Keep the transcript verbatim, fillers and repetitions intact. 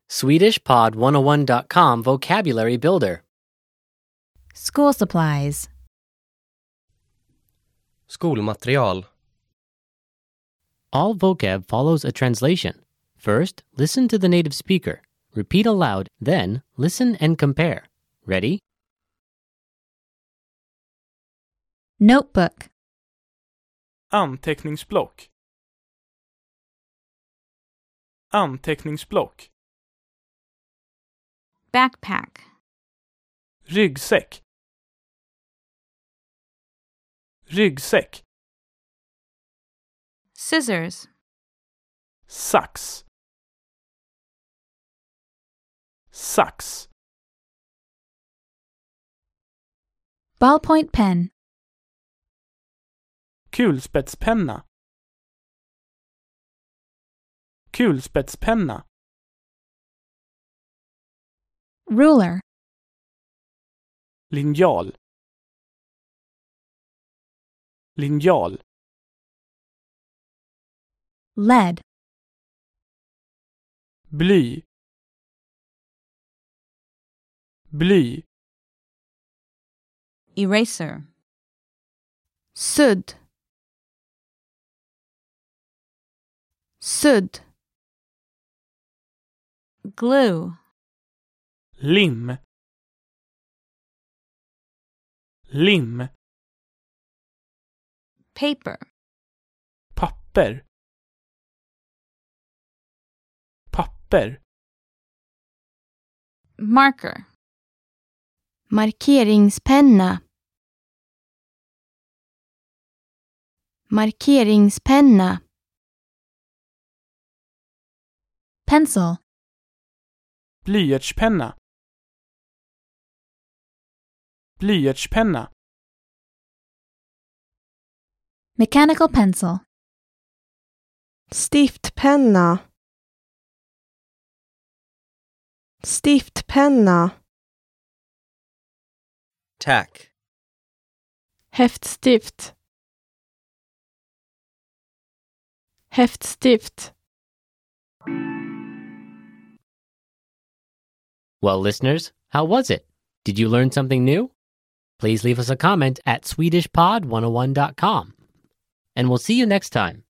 Swedish Pod one oh one dot com Vocabulary Builder. School supplies. Skolmaterial. All vocab follows a translation. First, listen to the native speaker. Repeat aloud, then listen and compare. Ready? Notebook. Anteckningsblock. Anteckningsblock. Backpack. Ryggsäck. Ryggsäck. Scissors. Sax. Sax. Ballpoint pen. Kulspetspenna. Kulspetspenna. Ruler. Linjal. Linjal. Lead. Bly. Bly. Eraser. Sudd. Sudd. Glue. Lim. Lim. Paper. Papper. Papper. Marker. Markeringspenna. Markeringspenna. Pencil. Blyertspenna. Blyertspenna. Mechanical pencil. Stiftpenna. Stiftpenna. Tack. Häftstift. Häftstift. Well, listeners, how was it? Did you learn something new? Please leave us a comment at Swedish Pod one oh one dot com. And we'll see you next time.